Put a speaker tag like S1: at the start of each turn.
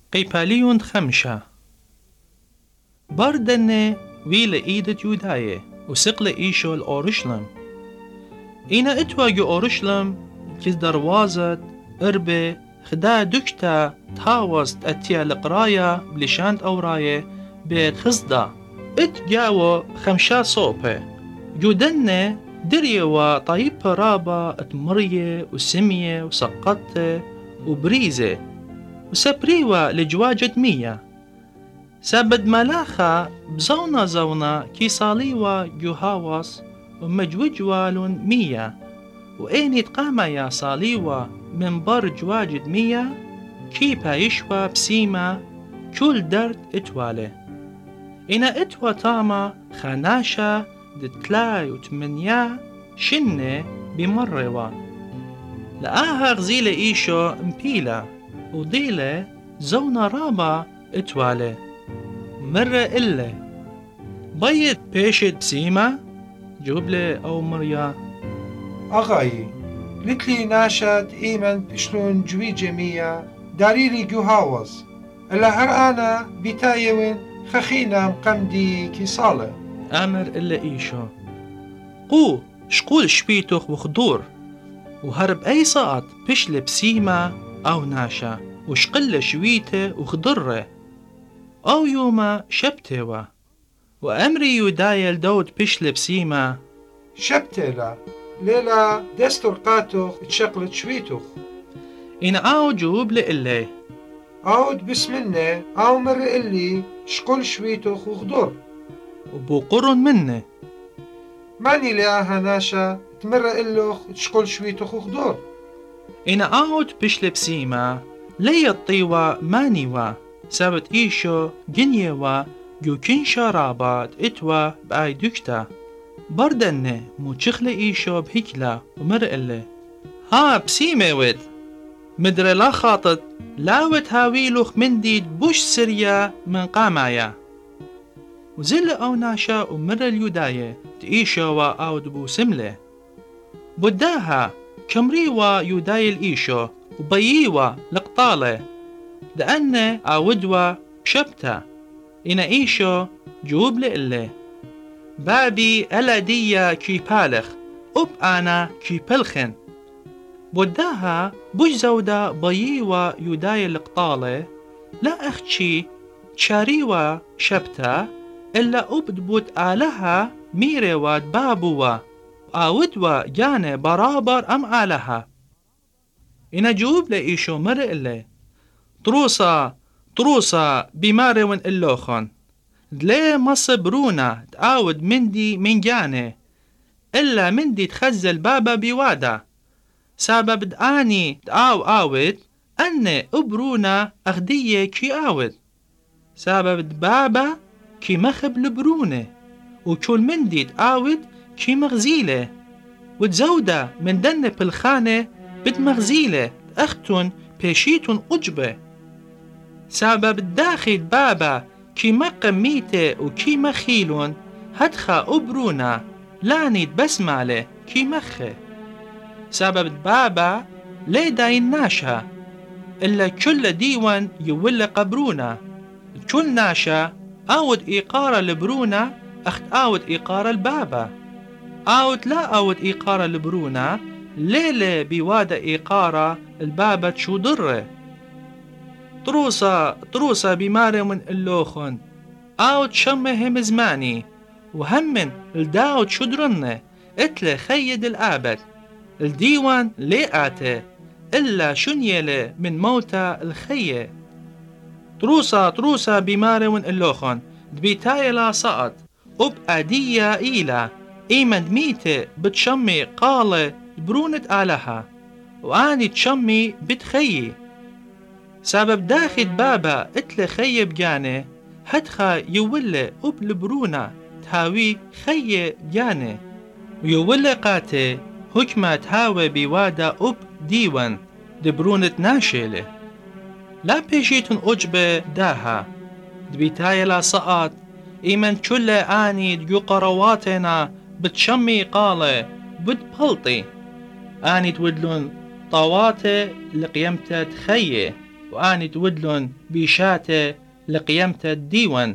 S1: قيباليون خمشة بردن ويل إيدت يوداية وسقل إيشو الأورشلم إينا اتواجو أورشلم كز دروازت إربي خدا دكتا تاوست أتيا لقرايا بلشانت أوراية بيت خصدا اتجاو خمشة صوبة جودن دريه وطيب رابا اتمرية وسمية وسقطة وبريزة وسبريوة لجواجة مية سابد ملاخا بزونا كي صاليوة جوهاوس ومجوجوالون مية وإيني تقاما يا صاليوة من بر جواجد مية كي بايشوا بسيما كل درد اتوالي إنا اتوا تاما خاناشا دتلاي وتمنيا شنة بمروا لآها غزيلة إيشو مبيلة وضيلة زونا رابا اتوالي مرة إلا بيت بيشت بسيما جوبلة أو مريا
S2: أغاي لتلي ناشد إيمن بشلون جوي جميع داريري جوهاوز إلا هرآنا بتايوين خخينا مقمدي كي صالة
S1: آمر إلا إيشو قو شقول شبيتوخ وخدور وهرب أي ساعت بشل بسيما أو ناشا وشقل شويته وخضره أو يوما شبتوا وأمري يدايل دود بشل بسيما
S2: شبتلا ليلا دستور قاتوخ تشقلت شويتوخ
S1: إن أو جوب لإلي
S2: أود بسمنة أو مر إلي شقل شويتوخ وخضر
S1: وبقرن منه
S2: ماني لآها ناشا تمر إلوخ تشقل شويتوخ وخضر
S1: إن أود بشل بسيما لي الطيوة مانيوا سابت إيشو جنيوا جوكين شرابات إتوا بأي دكتا بردن موچخل إيشو بهكلا ومر إلي ها بسيمة ود مدر لا خاطط لاوت هاويلوخ من ديد بوش سريا من قامايا وزل أو ناشا ومر اليوداية تإيشو وآود بو سملة بداها كمريوا يوداي الإيشو وبييوا لقطالة لأن آودوا شبتا إن إيشو جوب لإلي بابي ألا ديا كي بالخ أب أنا كي بلخن بداها بوش زودا بييوا يوداي القطالة لا أختشي تشاريوا شبتا إلا أبدبوت آلها ميريوات بابوا آودوا جاني برابر أم آلها إنا جوب لإيشو مر إلي طروسا بمارون اللوخن دلي مصبرونا تآود مندي من جاني إلا مندي تخزل بابا بوادا سبب دآني تآو آود أني أبرونا أخدية كي آود سبب بابا كي مخب لبرونه وكل مندي تآود كي مغزيلة وتزودة من دن بالخانة بد مغزيلة أختن بيشيتن أجبه سبب الداخل بابا كي مقميته وكي مخيلون هدخا أبرونا لانيد بسمالة كي مخه سبب بابا لي داين ناشا إلا كل ديوان يولي قبرونا كل ناشا آود إيقارة لبرونا أخت آود إيقارة البابا آود لا آود إيقارة لبرونا ليلة بوادة إيقارة البابا تشو ضره طروسا بماري من اللوخن آود شمهم زماني وهمن الداود شدرنه اتله خيد الآبد الديوان ليئاته إلا شنيله من موتى الخيه طروسا بماري من اللوخن دبيتاي لا صعد أب أدية إيلا إيمن ميته بتشمي قالة برونة آلها وآني تشمي بتخيي سبب داخل بابا اتل خي بجاني هدخا يولي أب لبرونا تهاوي خي بجاني ويولي قاتي هكما تهاوي بوادا أب ديوان دبرونة ناشيلة لا بيشيتن أجبه داها دبيتاي لا صعد إيمن كل آني ديو قرواتنا بتشمي قالة بتبلطي آني تودلون طواتي لقيمتة تخيه وآني تودلن بيشاتة لقيمة الديوان.